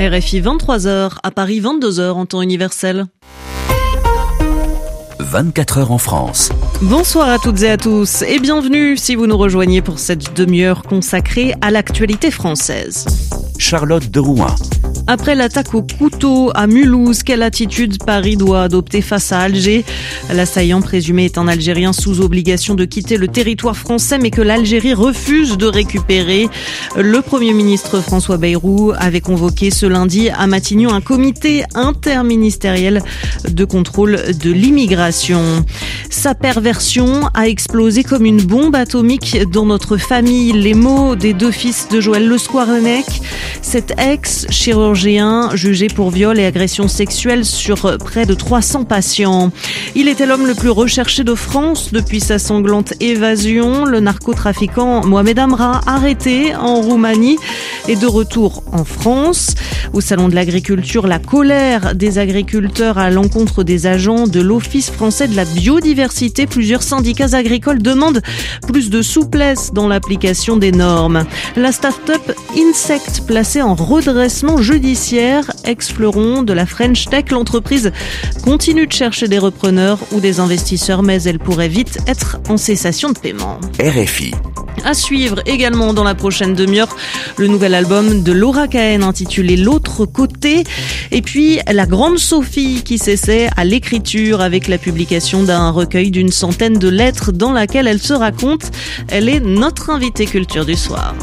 RFI 23h, à Paris 22h en temps universel. 24 heures en France. Bonsoir à toutes et à tous et bienvenue si vous nous rejoignez pour cette demi-heure consacrée à l'actualité française. Charlotte de Rouen. Après l'attaque au couteau à Mulhouse, quelle attitude Paris doit adopter face à Alger ? L'assaillant présumé est un Algérien sous obligation de quitter le territoire français, mais que l'Algérie refuse de récupérer. Le Premier ministre François Bayrou avait convoqué ce lundi à Matignon un comité interministériel de contrôle de l'immigration. Sa perversion a explosé comme une bombe atomique dans notre famille. Les mots des deux fils de Joël Le Squarnec, cet ex-chirurgien jugé pour viol et agression sexuelle sur près de 300 patients. Il était l'homme le plus recherché de France depuis sa sanglante évasion. Le narcotrafiquant Mohamed Amra, arrêté en Roumanie, est de retour en France. Au Salon de l'Agriculture, la colère des agriculteurs à l'encontre des agents de l'Office français de la biodiversité. Plusieurs syndicats agricoles demandent plus de souplesse dans l'application des normes. La start-up Insect, placée en redressement judiciaire, ex-fleuron de la French Tech, l'entreprise continue de chercher des repreneurs ou des investisseurs, mais elle pourrait vite être en cessation de paiement. RFI. À suivre également dans la prochaine demi-heure, le nouvel album de Laura Cahen intitulé L'autre côté. Et puis la grande Sophie qui s'essaie à l'écriture avec la publication d'un recueil d'une centaine de lettres dans laquelle elle se raconte. Elle est notre invitée culture du soir.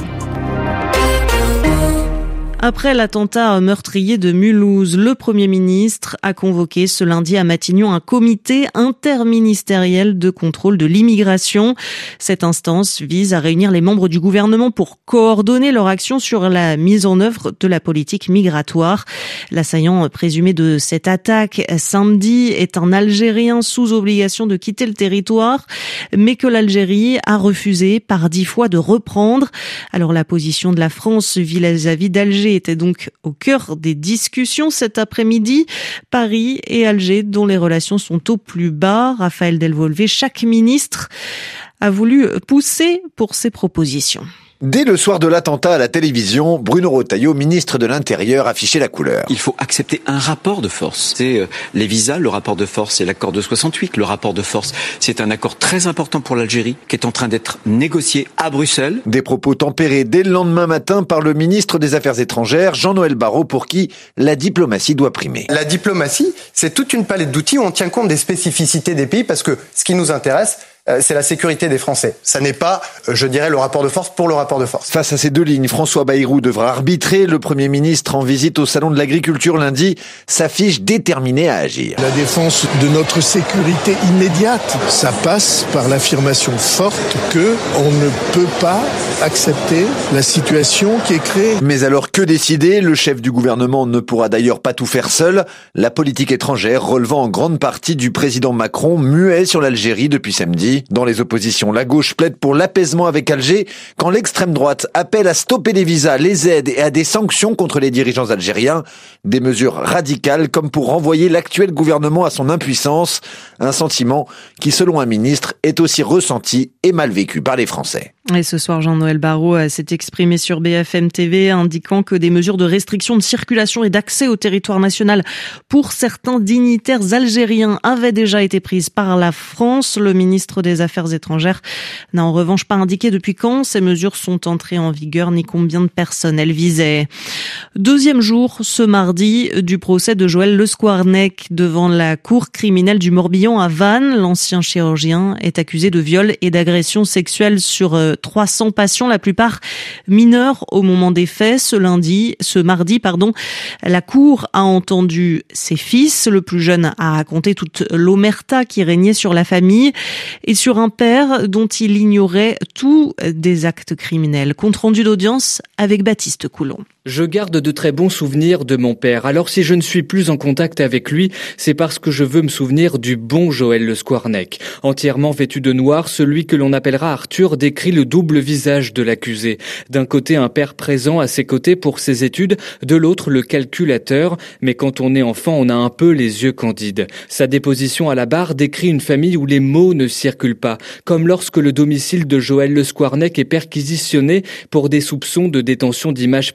Après l'attentat meurtrier de Mulhouse, le Premier ministre a convoqué ce lundi à Matignon un comité interministériel de contrôle de l'immigration. Cette instance vise à réunir les membres du gouvernement pour coordonner leur action sur la mise en œuvre de la politique migratoire. L'assaillant présumé de cette attaque samedi est un Algérien sous obligation de quitter le territoire, mais que l'Algérie a refusé par 10 fois de reprendre. Alors la position de la France vis-à-vis d'Alger était donc au cœur des discussions cet après-midi. Paris et Alger, dont les relations sont au plus bas. Raphaël Delvolvé, chaque ministre a voulu pousser pour ses propositions. Dès le soir de l'attentat à la télévision, Bruno Retailleau, ministre de l'Intérieur, affichait la couleur. Il faut accepter un rapport de force. C'est les visas, le rapport de force, c'est l'accord de 68. Le rapport de force, c'est un accord très important pour l'Algérie qui est en train d'être négocié à Bruxelles. Des propos tempérés dès le lendemain matin par le ministre des Affaires étrangères, Jean-Noël Barrot, pour qui la diplomatie doit primer. La diplomatie, c'est toute une palette d'outils où on tient compte des spécificités des pays parce que ce qui nous intéresse, c'est la sécurité des Français. Ça n'est pas, je dirais, le rapport de force pour le rapport de force. Face à ces deux lignes, François Bayrou devra arbitrer. Le Premier ministre, en visite au Salon de l'Agriculture lundi, s'affiche déterminé à agir. La défense de notre sécurité immédiate, ça passe par l'affirmation forte que on ne peut pas accepter la situation qui est créée. Mais alors que décider ? Le chef du gouvernement ne pourra d'ailleurs pas tout faire seul. La politique étrangère relevant en grande partie du président Macron, muet sur l'Algérie depuis samedi. Dans les oppositions, la gauche plaide pour l'apaisement avec Alger, quand l'extrême droite appelle à stopper les visas, les aides et à des sanctions contre les dirigeants algériens. Des mesures radicales comme pour renvoyer l'actuel gouvernement à son impuissance. Un sentiment qui, selon un ministre, est aussi ressenti et mal vécu par les Français. Et ce soir, Jean-Noël Barrot s'est exprimé sur BFM TV, indiquant que des mesures de restriction de circulation et d'accès au territoire national pour certains dignitaires algériens avaient déjà été prises par la France. Le ministre des Affaires étrangères n'a en revanche pas indiqué depuis quand ces mesures sont entrées en vigueur ni combien de personnes elles visaient. Deuxième jour, ce mardi, du procès de Joël Le Squarnec devant la cour criminelle du Morbihan à Vannes. L'ancien chirurgien est accusé de viol et d'agression sexuelle sur 300 patients, la plupart mineurs au moment des faits. Ce mardi, la cour a entendu ses fils. Le plus jeune a raconté toute l'omerta qui régnait sur la famille et sur un père dont il ignorait tous des actes criminels. Compte rendu d'audience avec Baptiste Coulon. Je garde de très bons souvenirs de mon père. Alors si je ne suis plus en contact avec lui, c'est parce que je veux me souvenir du bon Joël Le Squarnec. Entièrement vêtu de noir, celui que l'on appellera Arthur décrit le double visage de l'accusé. D'un côté, un père présent à ses côtés pour ses études, de l'autre, le calculateur. Mais quand on est enfant, on a un peu les yeux candides. Sa déposition à la barre décrit une famille où les mots ne circulent pas, comme lorsque le domicile de Joël Le Squarnec est perquisitionné pour des soupçons de détention d'images pédopornographiques.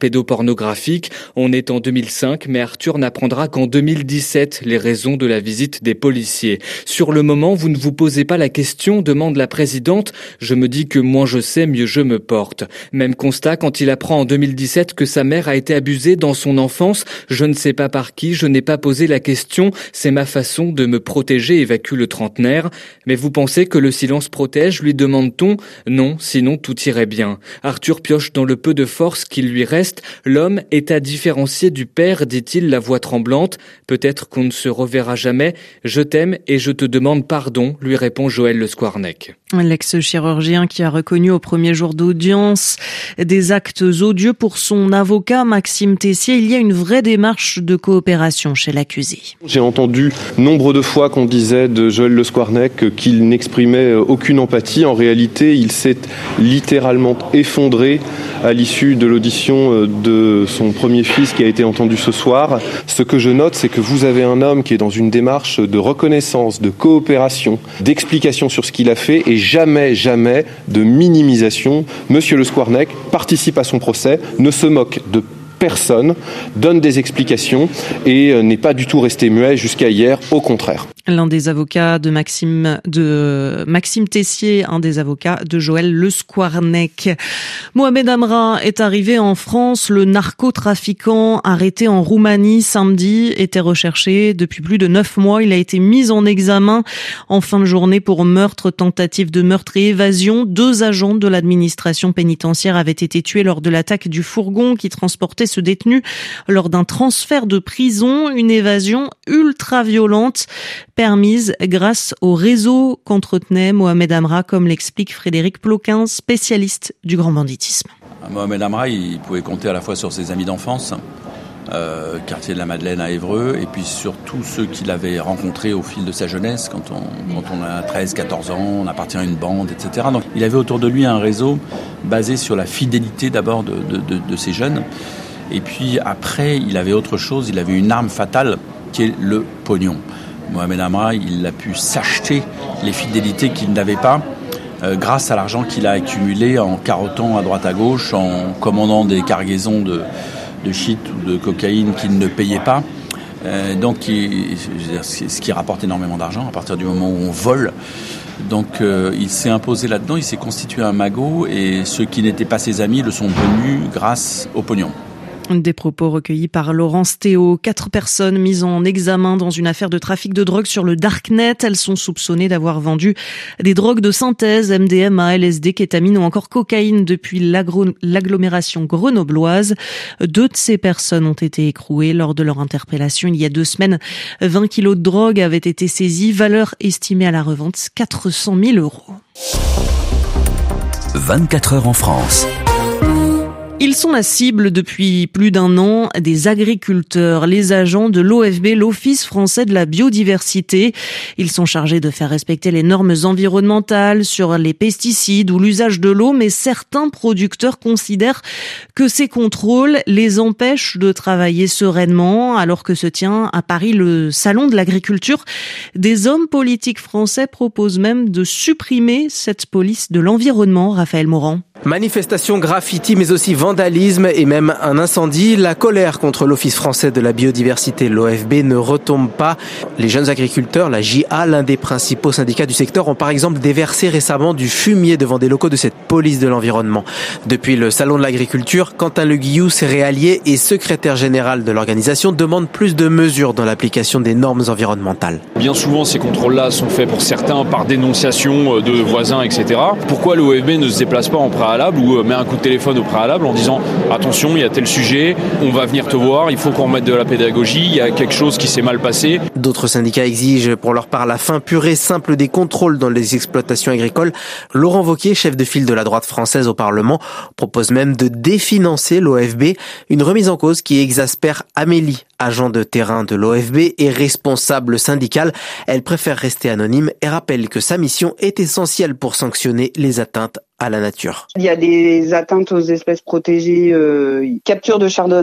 pornographiques. On est en 2005, mais Arthur n'apprendra qu'en 2017 les raisons de la visite des policiers. Sur le moment, vous ne vous posez pas la question, demande la présidente. Je me dis que moins je sais, mieux je me porte. Même constat quand il apprend en 2017 que sa mère a été abusée dans son enfance. Je ne sais pas par qui, je n'ai pas posé la question. C'est ma façon de me protéger, évacue le trentenaire. Mais vous pensez que le silence protège, lui demande-t-on ? Non, sinon tout irait bien. Arthur pioche dans le peu de force qu'il lui reste. L'homme est à différencier du père, dit-il, la voix tremblante. Peut-être qu'on ne se reverra jamais. Je t'aime et je te demande pardon, lui répond Joël Le Squarnec. L'ex-chirurgien qui a reconnu au premier jour d'audience des actes odieux pour son avocat Maxime Tessier. Il y a une vraie démarche de coopération chez l'accusé. J'ai entendu nombre de fois qu'on disait de Joël Le Squarnec qu'il n'exprimait aucune empathie. En réalité, il s'est littéralement effondré à l'issue de l'audition de son premier fils qui a été entendu ce soir. Ce que je note, c'est que vous avez un homme qui est dans une démarche de reconnaissance, de coopération, d'explication sur ce qu'il a fait et jamais de minimisation. Monsieur Le Squarnec participe à son procès, ne se moque de personne, donne des explications et n'est pas du tout resté muet jusqu'à hier, au contraire. L'un des avocats de Maxime Tessier, un des avocats de Joël Le Squarnec. Mohamed Amra est arrivé en France. Le narcotrafiquant arrêté en Roumanie samedi était recherché depuis plus de 9 mois. Il a été mis en examen en fin de journée pour meurtre, tentative de meurtre et évasion. 2 agents de l'administration pénitentiaire avaient été tués lors de l'attaque du fourgon qui transportait ce détenu lors d'un transfert de prison. Une évasion ultra violente permise grâce au réseau qu'entretenait Mohamed Amra, comme l'explique Frédéric Ploquin, spécialiste du grand banditisme. Mohamed Amra, il pouvait compter à la fois sur ses amis d'enfance, quartier de la Madeleine à Évreux, et puis sur tous ceux qu'il avait rencontrés au fil de sa jeunesse, quand on a 13-14 ans, on appartient à une bande, etc. Donc il avait autour de lui un réseau basé sur la fidélité d'abord de ces jeunes, et puis après il avait autre chose, il avait une arme fatale qui est le pognon. Mohamed Amra, il a pu s'acheter les fidélités qu'il n'avait pas grâce à l'argent qu'il a accumulé en carottant à droite à gauche, en commandant des cargaisons de shit ou de cocaïne qu'il ne payait pas. Donc, ce qui rapporte énormément d'argent à partir du moment où on vole. Donc, il s'est imposé là-dedans, il s'est constitué un magot et ceux qui n'étaient pas ses amis le sont devenus grâce au pognon. Des propos recueillis par Laurence Théo. 4 personnes mises en examen dans une affaire de trafic de drogue sur le Darknet. Elles sont soupçonnées d'avoir vendu des drogues de synthèse, MDMA, LSD, kétamine ou encore cocaïne depuis l'agglomération grenobloise. 2 de ces personnes ont été écrouées lors de leur interpellation il y a 2 semaines. 20 kilos de drogue avaient été saisis, valeur estimée à la revente 400 000 €. 24 heures en France. Ils sont la cible depuis plus d'1 an des agriculteurs, les agents de l'OFB, l'Office français de la biodiversité. Ils sont chargés de faire respecter les normes environnementales sur les pesticides ou l'usage de l'eau, mais certains producteurs considèrent que ces contrôles les empêchent de travailler sereinement, alors que se tient à Paris le salon de l'agriculture. Des hommes politiques français proposent même de supprimer cette police de l'environnement. Raphaël Morand. Manifestations, graffiti, mais aussi vandalisme et même un incendie. La colère contre l'Office français de la biodiversité, l'OFB, ne retombe pas. Les jeunes agriculteurs, la JA, l'un des principaux syndicats du secteur, ont par exemple déversé récemment du fumier devant des locaux de cette police de l'environnement. Depuis le salon de l'agriculture, Quentin Le Guillou, céréalier et secrétaire général de l'organisation, demande plus de mesures dans l'application des normes environnementales. Bien souvent, ces contrôles-là sont faits pour certains par dénonciation de voisins, etc. Pourquoi l'OFB ne se déplace pas en préalable ou met un coup de téléphone au préalable en disant attention, il y a tel sujet, on va venir te voir, il faut qu'on remette de la pédagogie, il y a quelque chose qui s'est mal passé. D'autres syndicats exigent pour leur part la fin pure et simple des contrôles dans les exploitations agricoles. Laurent Wauquiez, chef de file de la droite française au Parlement, propose même de définancer l'OFB, une remise en cause qui exaspère Amélie, agent de terrain de l'OFB et responsable syndical. Elle préfère rester anonyme et rappelle que sa mission est essentielle pour sanctionner les atteintes à la nature. Il y a des atteintes aux espèces protégées, capture de chardonneret,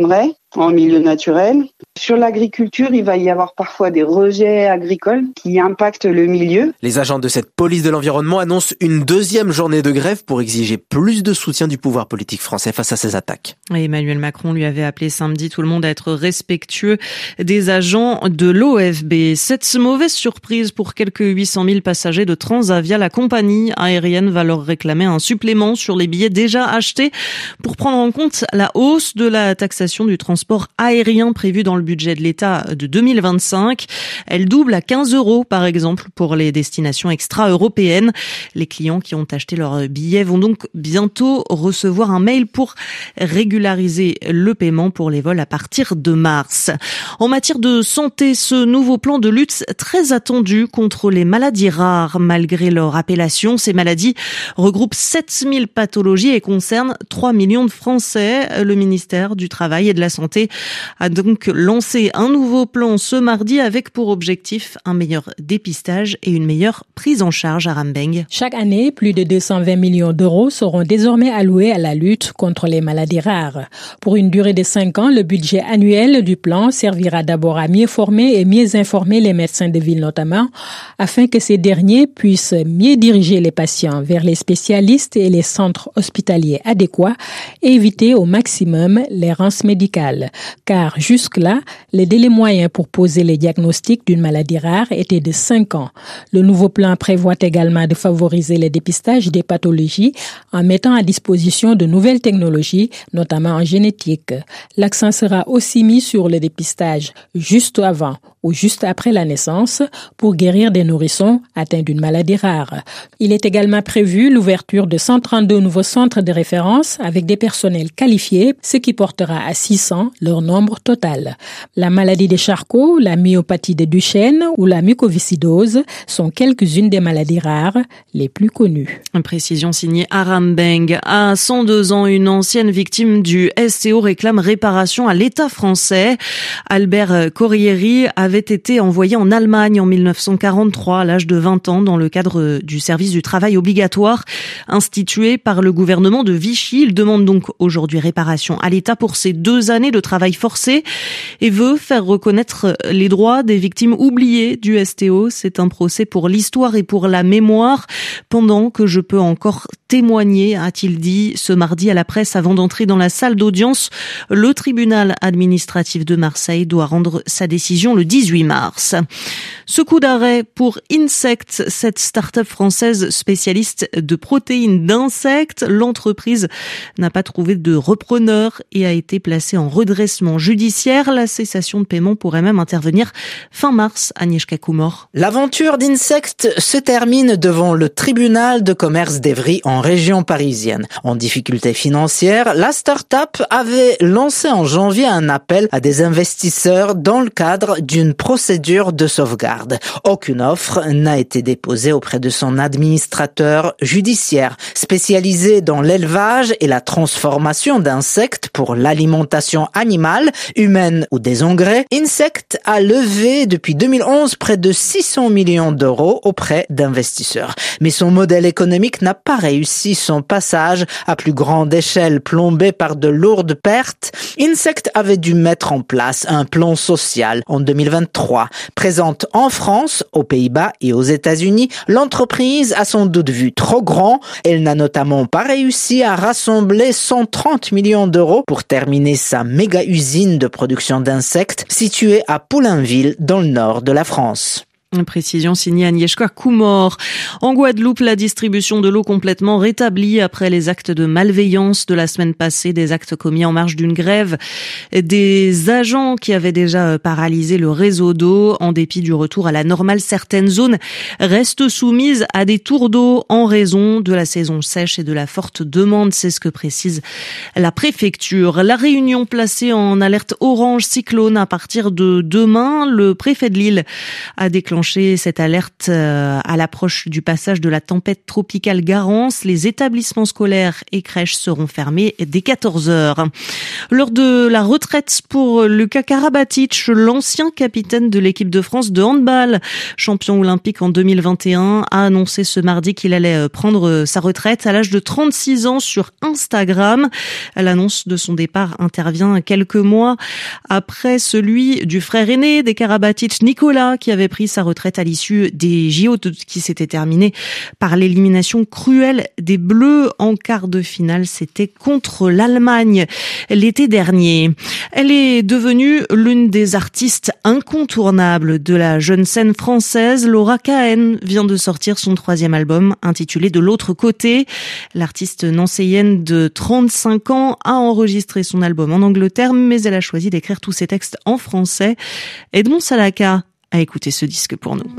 en milieu naturel. Sur l'agriculture, il va y avoir parfois des rejets agricoles qui impactent le milieu. Les agents de cette police de l'environnement annoncent une deuxième journée de grève pour exiger plus de soutien du pouvoir politique français face à ces attaques. Et Emmanuel Macron lui avait appelé samedi tout le monde à être respectueux des agents de l'OFB. Cette mauvaise surprise pour quelques 800 000 passagers de Transavia, la compagnie aérienne va leur réclamer un supplément sur les billets déjà achetés pour prendre en compte la hausse de la taxation du transport aérien prévue dans le budget de l'État de 2025. Elle double à 15 € par exemple pour les destinations extra-européennes. Les clients qui ont acheté leurs billets vont donc bientôt recevoir un mail pour régulariser le paiement pour les vols à partir de mars. En matière de santé, ce nouveau plan de lutte très attendu contre les maladies rares. Malgré leur appellation, ces maladies regroupent 7000 pathologies et concernent 3 millions de Français. Le ministère du Travail et de la Santé a donc lancé un nouveau plan ce mardi avec pour objectif un meilleur dépistage et une meilleure prise en charge à Rambeng. Chaque année, plus de 220 millions d'euros seront désormais alloués à la lutte contre les maladies rares. Pour une durée de 5 ans, le budget annuel du plan servira d'abord à mieux former et mieux informer les médecins de ville notamment, afin que ces derniers puissent mieux diriger les patients vers les spécialistes et les centres hospitaliers adéquats et éviter au maximum l'errance médicale. Car jusque-là, les délais moyens pour poser les diagnostics d'une maladie rare étaient de 5 ans. Le nouveau plan prévoit également de favoriser le dépistage des pathologies en mettant à disposition de nouvelles technologies, notamment en génétique. L'accent sera aussi mis sur le dépistage juste avant ou juste après la naissance pour guérir des nourrissons atteints d'une maladie rare. Il est également prévu l'ouverture de 132 nouveaux centres de référence avec des personnels qualifiés, ce qui portera à 600 leur nombre total. La maladie de Charcot, la myopathie de Duchenne ou la mucoviscidose sont quelques-unes des maladies rares les plus connues. Une précision signée Aram Beng. À 102 ans, une ancienne victime du STO réclame réparation à l'État français. Albert Corrieri avait été envoyé en Allemagne en 1943 à l'âge de 20 ans dans le cadre du service du travail obligatoire institué par le gouvernement de Vichy. Il demande donc aujourd'hui réparation à l'État pour ces 2 années de travail forcé et veut faire reconnaître les droits des victimes oubliées du STO. C'est un procès pour l'histoire et pour la mémoire. Pendant que je peux encore témoigner, a-t-il dit ce mardi à la presse avant d'entrer dans la salle d'audience. Le tribunal administratif de Marseille doit rendre sa décision le 18 mars. Ce coup d'arrêt pour Insect, cette start-up française spécialiste de protéines d'insectes. L'entreprise n'a pas trouvé de repreneur et a été placée en redressement judiciaire. La cessation de paiement pourrait même intervenir fin mars. Agnieszka Kumor. L'aventure d'Insect se termine devant le tribunal de commerce d'Evry en région parisienne. En difficulté financière, la start-up avait lancé en janvier un appel à des investisseurs dans le cadre d'une procédure de sauvegarde. Aucune offre n'a été déposée auprès de son administrateur judiciaire, spécialisé dans l'élevage et la transformation d'insectes pour l'alimentation animale, humaine ou des engrais. Insect a levé depuis 2011 près de 600 millions d'euros auprès d'investisseurs. Mais son modèle économique n'a pas réussi son passage à plus grande échelle, plombé par de lourdes pertes. Insect avait dû mettre en place un plan social en 2023. Présente en France, aux Pays-Bas et aux États-Unis, l'entreprise a sans doute vu trop grand. Elle n'a notamment pas réussi à rassembler 130 millions d'euros pour terminer sa méga-usine de production d'insectes située à Poulainville dans le nord de la France. Une précision signée Agnieszka Kumor. En Guadeloupe, la distribution de l'eau complètement rétablie après les actes de malveillance de la semaine passée, des actes commis en marge d'une grève des agents qui avaient déjà paralysé le réseau d'eau. En dépit du retour à la normale, certaines zones restent soumises à des tours d'eau en raison de la saison sèche et de la forte demande. C'est ce que précise la préfecture. La Réunion placée en alerte orange cyclone à partir de demain. Le préfet de l'île a déclenché déclenché cette alerte à l'approche du passage de la tempête tropicale Garance. Les établissements scolaires et crèches seront fermés dès 14h. Lors de la retraite pour Luka Karabatic, l'ancien capitaine de l'équipe de France de handball, champion olympique en 2021, a annoncé ce mardi qu'il allait prendre sa retraite à l'âge de 36 ans sur Instagram. L'annonce de son départ intervient quelques mois après celui du frère aîné des Karabatic, Nicolas, qui avait pris sa retraite à l'issue des JO qui s'étaient terminés par l'élimination cruelle des Bleus en quart de finale. C'était contre l'Allemagne l'été dernier. Elle est devenue l'une des artistes incontournables de la jeune scène française. Laura Cahen vient de sortir son 3e album intitulé De l'autre côté. L'artiste nancéienne de 35 ans a enregistré son album en Angleterre, mais elle a choisi d'écrire tous ses textes en français. Edmond Salaka a écouté ce disque pour nous.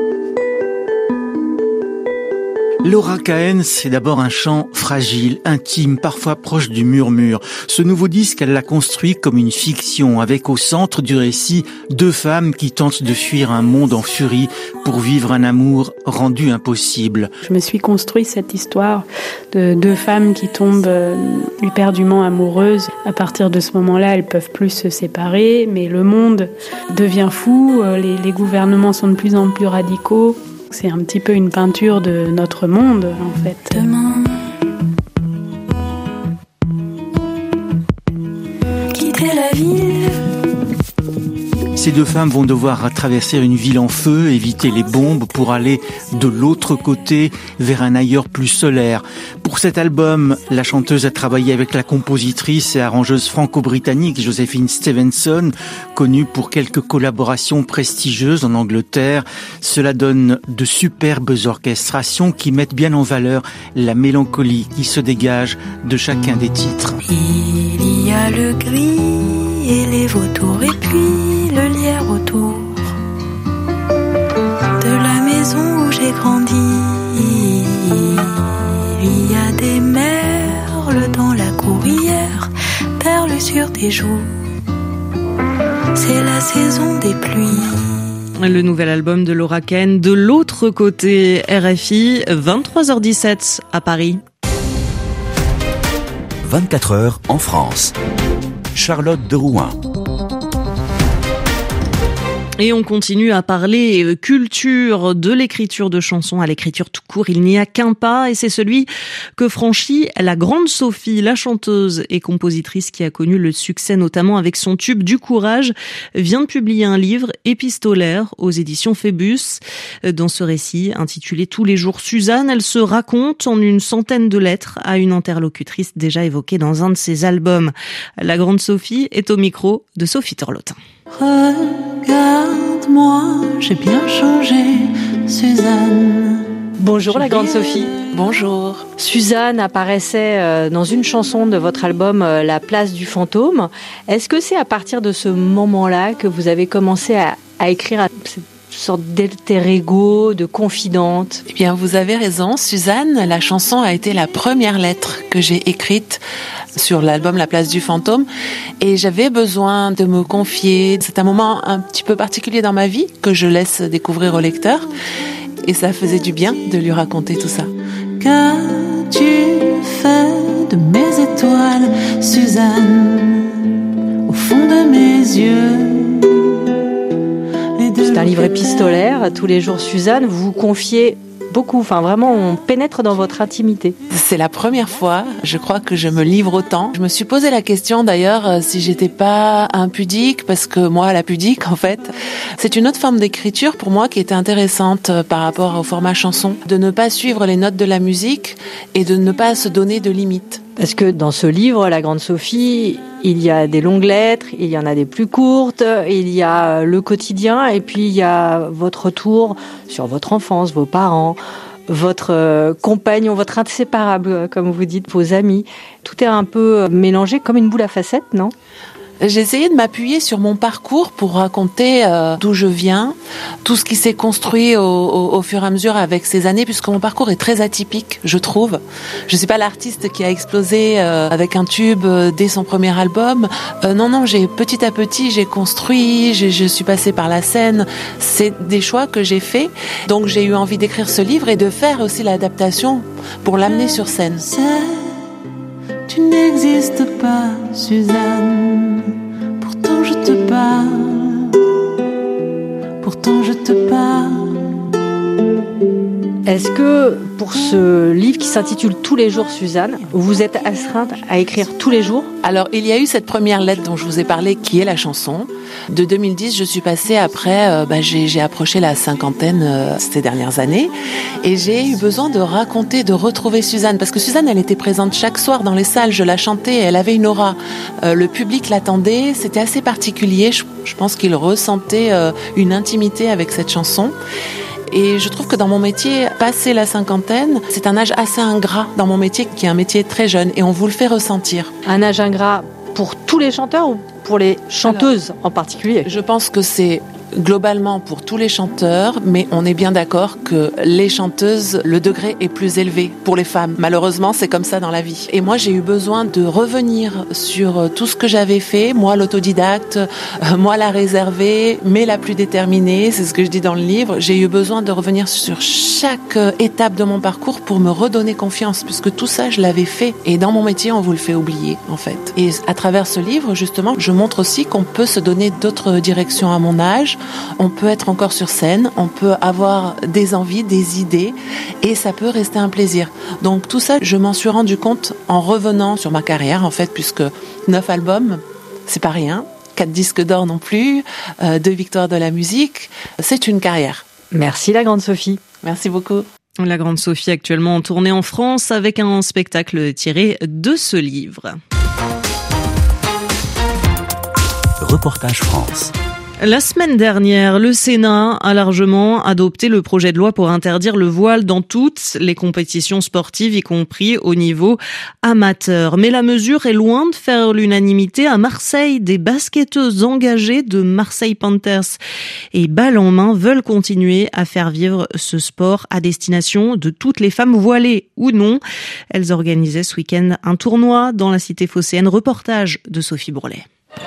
Laura Cahen, c'est d'abord un chant fragile, intime, parfois proche du murmure. Ce nouveau disque, elle l'a construit comme une fiction, avec au centre du récit 2 femmes qui tentent de fuir un monde en furie pour vivre un amour rendu impossible. Je me suis construit cette histoire de 2 femmes qui tombent éperdument amoureuses. À partir de ce moment-là, elles peuvent plus se séparer, mais le monde devient fou, les gouvernements sont de plus en plus radicaux. C'est un petit peu une peinture de notre monde, en fait. Demain, quitter la ville. Ces 2 femmes vont devoir traverser une ville en feu, éviter les bombes pour aller de l'autre côté, vers un ailleurs plus solaire. Pour cet album, la chanteuse a travaillé avec la compositrice et arrangeuse franco-britannique Joséphine Stevenson, connue pour quelques collaborations prestigieuses en Angleterre. Cela donne de superbes orchestrations qui mettent bien en valeur la mélancolie qui se dégage de chacun des titres. Il y a le gris et les vautours et puis le lierre autour de la maison où j'ai grandi. Il y a des merles dans la cour hier, perles sur tes joues. C'est la saison des pluies. Le nouvel album de Laura Cahen, De l'autre côté, RFI, 23h17 à Paris. 24h en France. Charlotte de Rouen. Et on continue à parler culture, de l'écriture de chansons à l'écriture tout court. Il n'y a qu'un pas et c'est celui que franchit la grande Sophie, la chanteuse et compositrice qui a connu le succès notamment avec son tube Du courage, vient de publier un livre épistolaire aux éditions Phébus. Dans ce récit intitulé Tous les jours Suzanne, elle se raconte en une centaine de lettres à une interlocutrice déjà évoquée dans un de ses albums. La grande Sophie est au micro de Sophie Torlotin. Regarde-moi, j'ai bien changé, Suzanne. Bonjour la grande Sophie. Bonjour. Suzanne apparaissait dans une chanson de votre album La place du fantôme. Est-ce que c'est à partir de ce moment-là que vous avez commencé à écrire cette sorte d'alter ego, de confidente? Eh bien, vous avez raison, Suzanne. La chanson a été la première lettre que j'ai écrite sur l'album La place du fantôme et j'avais besoin de me confier. C'est un moment un petit peu particulier dans ma vie que je laisse découvrir au lecteur et ça faisait du bien de lui raconter tout ça. Qu'as-tu fait de mes étoiles, Suzanne, au fond de mes yeux? C'est un livre épistolaire, Tous les jours Suzanne, vous vous confiez beaucoup, enfin vraiment on pénètre dans votre intimité. C'est la première fois, je crois que je me livre autant. Je me suis posé la question d'ailleurs si j'étais pas impudique, parce que moi la pudique en fait, c'est une autre forme d'écriture pour moi qui était intéressante par rapport au format chanson, de ne pas suivre les notes de la musique et de ne pas se donner de limites. Parce que dans ce livre, La Grande Sophie, il y a des longues lettres, il y en a des plus courtes, il y a le quotidien et puis il y a votre retour sur votre enfance, vos parents, votre compagnon, votre inséparable, comme vous dites, vos amis. Tout est un peu mélangé comme une boule à facettes, non ? J'ai essayé de m'appuyer sur mon parcours pour raconter d'où je viens, tout ce qui s'est construit au fur et à mesure avec ces années, puisque mon parcours est très atypique, je trouve. Je suis pas l'artiste qui a explosé avec un tube dès son premier album. Non, petit à petit, j'ai construit, je suis passée par la scène. C'est des choix que j'ai faits. Donc j'ai eu envie d'écrire ce livre et de faire aussi l'adaptation pour l'amener sur scène. Tu n'existes pas, Suzanne. Pourtant je te parle. Pourtant je te parle. Est-ce que pour ce livre qui s'intitule Tous les jours Suzanne, vous êtes astreinte à écrire tous les jours ? Alors, il y a eu cette première lettre dont je vous ai parlé, qui est la chanson. De 2010, je suis passée après, j'ai approché la cinquantaine ces dernières années, et j'ai eu besoin de raconter, de retrouver Suzanne, parce que Suzanne, elle était présente chaque soir dans les salles, je la chantais, elle avait une aura. Le public l'attendait, c'était assez particulier, je pense qu'il ressentait une intimité avec cette chanson. Et je trouve que dans mon métier, passé la cinquantaine, c'est un âge assez ingrat dans mon métier, qui est un métier très jeune, et on vous le fait ressentir. Un âge ingrat pour tous les chanteurs ou pour les chanteuses en particulier ? Je pense que c'est globalement pour tous les chanteurs, mais on est bien d'accord que les chanteuses, le degré est plus élevé pour les femmes. Malheureusement, c'est comme ça dans la vie. Et moi, j'ai eu besoin de revenir sur tout ce que j'avais fait, moi l'autodidacte, moi la réservée, mais la plus déterminée, c'est ce que je dis dans le livre. J'ai eu besoin de revenir sur chaque étape de mon parcours pour me redonner confiance, puisque tout ça, je l'avais fait. Et dans mon métier, on vous le fait oublier, en fait. Et à travers ce livre, justement, je montre aussi qu'on peut se donner d'autres directions à mon âge. On peut être encore sur scène, on peut avoir des envies, des idées, et ça peut rester un plaisir. Donc tout ça, je m'en suis rendu compte en revenant sur ma carrière, en fait, puisque 9 albums, c'est pas rien, 4 disques d'or non plus, 2 victoires de la musique, c'est une carrière. Merci la grande Sophie. Merci beaucoup. La grande Sophie actuellement en tournée en France avec un spectacle tiré de ce livre. Reportage France. La semaine dernière, le Sénat a largement adopté le projet de loi pour interdire le voile dans toutes les compétitions sportives, y compris au niveau amateur. Mais la mesure est loin de faire l'unanimité. À Marseille, des basketteuses engagées de Marseille Panthers et Balle en main veulent continuer à faire vivre ce sport à destination de toutes les femmes voilées ou non. Elles organisaient ce week-end un tournoi dans la cité phocéenne. Reportage de Sophie Bourlet.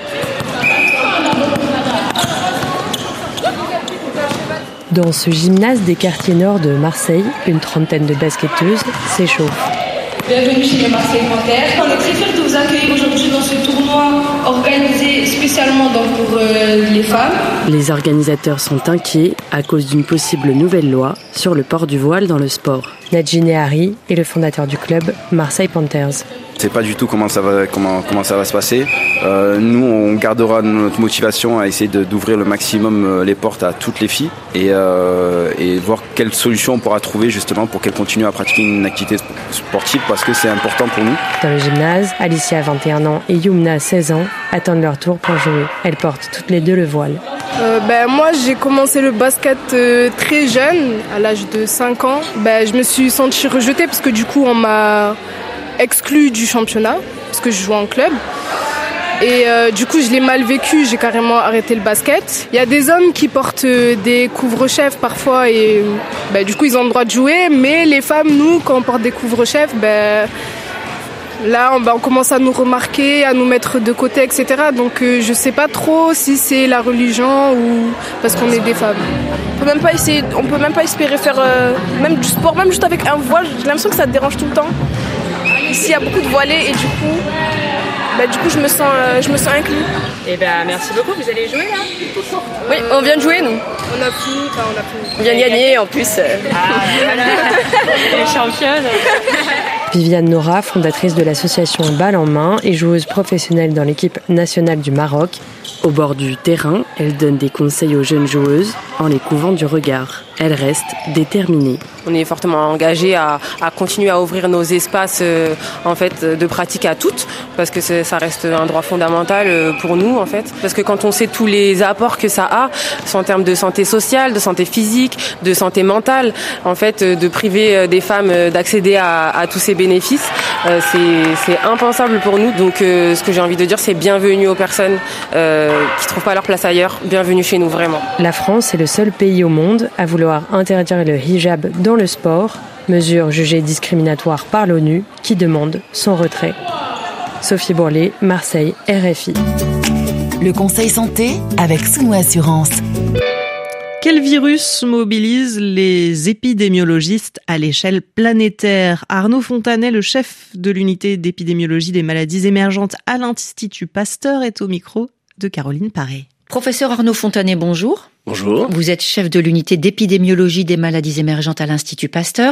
Dans ce gymnase des quartiers nord de Marseille, une trentaine de basketteuses s'échauffent. Bienvenue chez les Marseille Panthers. On est très fiers de vous accueillir aujourd'hui dans ce tournoi organisé spécialement pour les femmes. Les organisateurs sont inquiets à cause d'une possible nouvelle loi sur le port du voile dans le sport. Nadji Nehari est le fondateur du club Marseille Panthers. Je ne sais pas du tout comment ça va se passer. Nous, on gardera notre motivation à essayer d'ouvrir le maximum les portes à toutes les filles et voir quelle solution on pourra trouver justement pour qu'elles continuent à pratiquer une activité sportive parce que c'est important pour nous. Dans le gymnase, Alicia, 21 ans, et Yumna, 16 ans, attendent leur tour pour jouer. Elles portent toutes les deux le voile. Moi, j'ai commencé le basket très jeune, à l'âge de 5 ans. Je me suis sentie rejetée parce que du coup, on m'a exclue du championnat parce que je jouais en club. Et du coup, je l'ai mal vécu, j'ai carrément arrêté le basket. Il y a des hommes qui portent des couvre-chefs parfois et du coup, ils ont le droit de jouer. Mais les femmes, nous, quand on porte des couvre-chefs, là, on commence à nous remarquer, à nous mettre de côté, etc. Donc, je sais pas trop si c'est la religion ou parce qu'on est des femmes. On peut même pas espérer faire même du sport, même juste avec un voile. J'ai l'impression que ça te dérange tout le temps. Ici, il y a beaucoup de voilés et du coup, je me sens inclus. Merci beaucoup. Vous allez jouer là ? Oui, on vient de jouer nous. On a fini. On vient de gagner en plus. Voilà. Les championnes. Viviane Nora, fondatrice de l'association Balle en main et joueuse professionnelle dans l'équipe nationale du Maroc. Au bord du terrain, elle donne des conseils aux jeunes joueuses en les couvant du regard. elle reste déterminée. On est fortement engagé à continuer à ouvrir nos espaces en fait de pratique à toutes, parce que ça reste un droit fondamental pour nous en fait. Parce que quand on sait tous les apports que ça a, en termes de santé sociale, de santé physique, de santé mentale, en fait, de priver des femmes d'accéder à tous ces bénéfices, c'est impensable pour nous. Donc ce que j'ai envie de dire, c'est bienvenue aux personnes qui trouvent pas leur place ailleurs. Bienvenue chez nous vraiment. La France est le seul pays au monde à vouloir interdire le hijab dans le sport, mesure jugée discriminatoire par l'ONU qui demande son retrait. Sophie Bourlet, Marseille, RFI. Le Conseil Santé avec Sounou Assurance. Quel virus mobilise les épidémiologistes à l'échelle planétaire ? Arnaud Fontanet, le chef de l'unité d'épidémiologie des maladies émergentes à l'Institut Pasteur, est au micro de Caroline Paré. Professeur Arnaud Fontanet, bonjour. Bonjour. Vous êtes chef de l'unité d'épidémiologie des maladies émergentes à l'Institut Pasteur.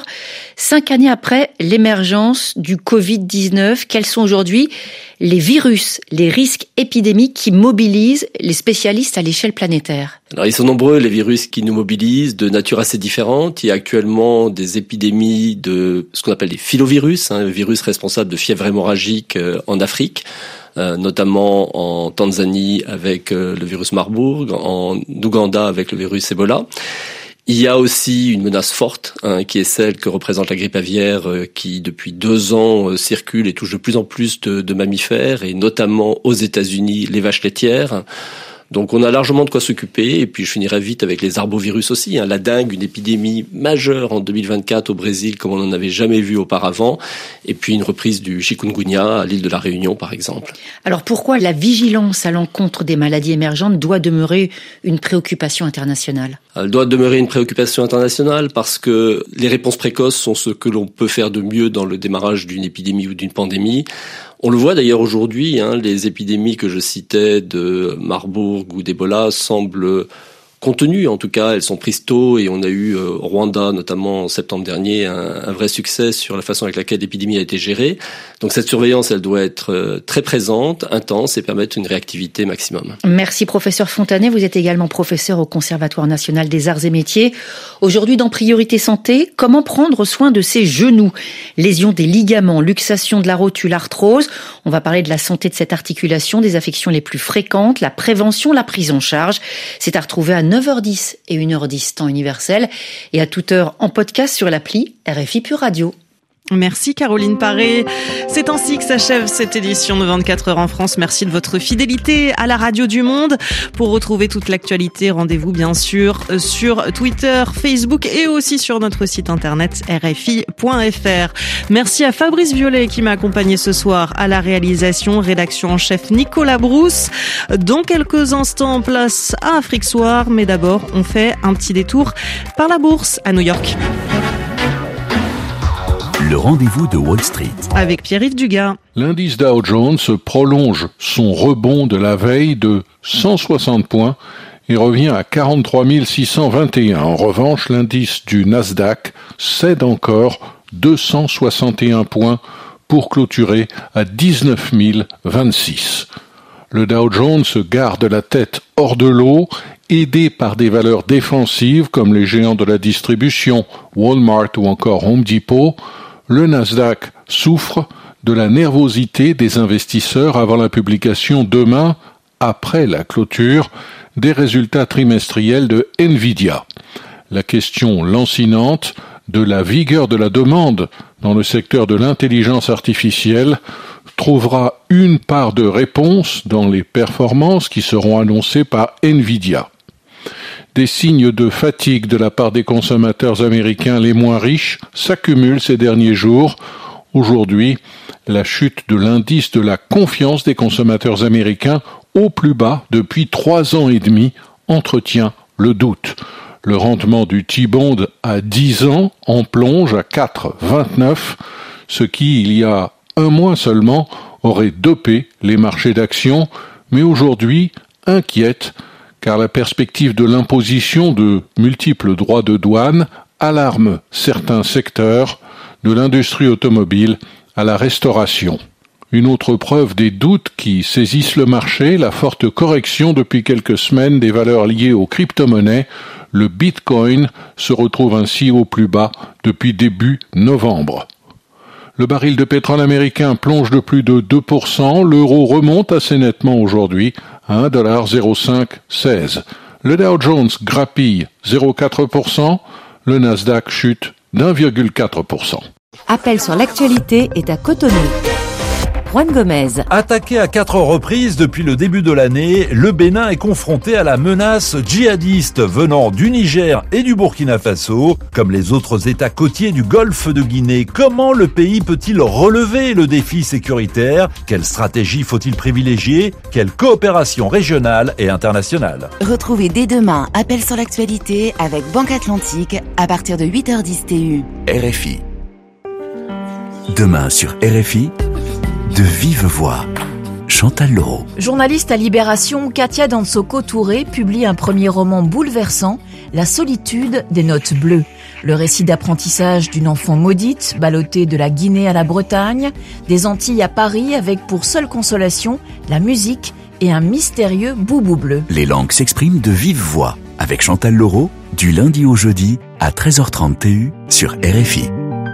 5 années après l'émergence du Covid-19, quels sont aujourd'hui les virus, les risques épidémiques qui mobilisent les spécialistes à l'échelle planétaire ? Alors, ils sont nombreux, les virus qui nous mobilisent, de nature assez différente. Il y a actuellement des épidémies de ce qu'on appelle des filovirus, virus responsables de fièvre hémorragique en Afrique. Notamment en Tanzanie avec le virus Marburg, en Ouganda avec le virus Ebola. Il y a aussi une menace forte, qui est celle que représente la grippe aviaire, qui depuis 2 ans circule et touche de plus en plus de mammifères, et notamment aux États-Unis les vaches laitières. Donc on a largement de quoi s'occuper, et puis je finirai vite avec les arbovirus aussi. La dengue, une épidémie majeure en 2024 au Brésil comme on n'en avait jamais vu auparavant, et puis une reprise du chikungunya à l'île de la Réunion par exemple. Alors pourquoi la vigilance à l'encontre des maladies émergentes doit demeurer une préoccupation internationale ? Elle doit demeurer une préoccupation internationale parce que les réponses précoces sont ce que l'on peut faire de mieux dans le démarrage d'une épidémie ou d'une pandémie. On le voit d'ailleurs aujourd'hui, les épidémies que je citais de Marburg ou d'Ebola semblent contenues, en tout cas elles sont prises tôt, et on a eu au Rwanda notamment en septembre dernier un vrai succès sur la façon avec laquelle l'épidémie a été gérée. Donc cette surveillance, elle doit être très présente, intense, et permettre une réactivité maximum. Merci professeur Fontanet, vous êtes également professeur au Conservatoire national des arts et métiers. Aujourd'hui dans Priorité Santé, comment prendre soin de ses genoux ? Lésions des ligaments, luxation de la rotule, arthrose. On va parler de la santé de cette articulation, des affections les plus fréquentes, la prévention, la prise en charge. C'est à retrouver à 9h10 et 1h10 temps universel, et à toute heure en podcast sur l'appli RFI Pure Radio. Merci Caroline Paré. C'est ainsi que s'achève cette édition de 24 heures en France. Merci de votre fidélité à la radio du monde. Pour retrouver toute l'actualité, rendez-vous bien sûr sur Twitter, Facebook et aussi sur notre site internet rfi.fr. Merci à Fabrice Violet qui m'a accompagné ce soir à la réalisation, rédaction en chef Nicolas Brousse. Dans quelques instants, place à Afrique Soir, mais d'abord on fait un petit détour par la bourse à New York. Le rendez-vous de Wall Street. Avec Pierre-Yves Dugas. L'indice Dow Jones prolonge son rebond de la veille de 160 points et revient à 43 621. En revanche, l'indice du Nasdaq cède encore 261 points pour clôturer à 19 026. Le Dow Jones garde la tête hors de l'eau, aidé par des valeurs défensives comme les géants de la distribution, Walmart ou encore Home Depot. Le Nasdaq souffre de la nervosité des investisseurs avant la publication demain, après la clôture, des résultats trimestriels de Nvidia. La question lancinante de la vigueur de la demande dans le secteur de l'intelligence artificielle trouvera une part de réponse dans les performances qui seront annoncées par Nvidia. Des signes de fatigue de la part des consommateurs américains les moins riches s'accumulent ces derniers jours. Aujourd'hui, la chute de l'indice de la confiance des consommateurs américains au plus bas depuis 3 ans et demi entretient le doute. Le rendement du T-bond à 10 ans en plonge à 4,29, ce qui, il y a 1 mois seulement, aurait dopé les marchés d'actions, mais aujourd'hui inquiète car la perspective de l'imposition de multiples droits de douane alarme certains secteurs, de l'industrie automobile à la restauration. Une autre preuve des doutes qui saisissent le marché, la forte correction depuis quelques semaines des valeurs liées aux crypto-monnaies. Le Bitcoin se retrouve ainsi au plus bas depuis début novembre. Le baril de pétrole américain plonge de plus de 2%, l'euro remonte assez nettement aujourd'hui à 1,0516. Le Dow Jones grappille 0,4%, le Nasdaq chute d'1,4%. Appel sur l'actualité est à Cotonou. Juan Gomez. Attaqué à 4 reprises depuis le début de l'année, le Bénin est confronté à la menace djihadiste venant du Niger et du Burkina Faso, comme les autres États côtiers du golfe de Guinée. Comment le pays peut-il relever le défi sécuritaire? Quelle stratégie faut-il privilégier? Quelle coopération régionale et internationale? Retrouvez dès demain Appel sur l'actualité avec Banque Atlantique à partir de 8h10 TU. RFI. Demain sur RFI, de vive voix, Chantal Leroux. Journaliste à Libération, Katia Dansoko-Touré publie un premier roman bouleversant, La solitude des notes bleues. Le récit d'apprentissage d'une enfant maudite, ballottée de la Guinée à la Bretagne, des Antilles à Paris avec pour seule consolation la musique et un mystérieux boubou bleu. Les langues s'expriment de vive voix avec Chantal Leroux, du lundi au jeudi à 13h30 TU sur RFI.